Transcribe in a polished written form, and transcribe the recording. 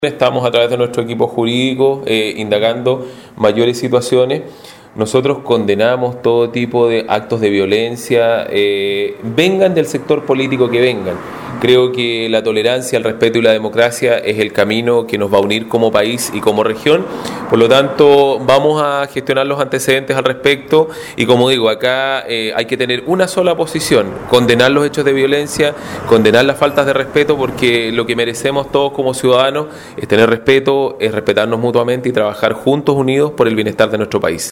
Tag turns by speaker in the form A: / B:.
A: Estamos a través de nuestro equipo jurídico indagando mayores situaciones. Nosotros condenamos todo tipo de actos de violencia, vengan del sector político que vengan. Creo que la tolerancia, el respeto y la democracia es el camino que nos va a unir como país y como región. Por lo tanto, vamos a gestionar los antecedentes al respecto y, como digo, acá hay que tener una sola posición: condenar los hechos de violencia, condenar las faltas de respeto, porque lo que merecemos todos como ciudadanos es tener respeto, es respetarnos mutuamente y trabajar juntos, unidos por el bienestar de nuestro país.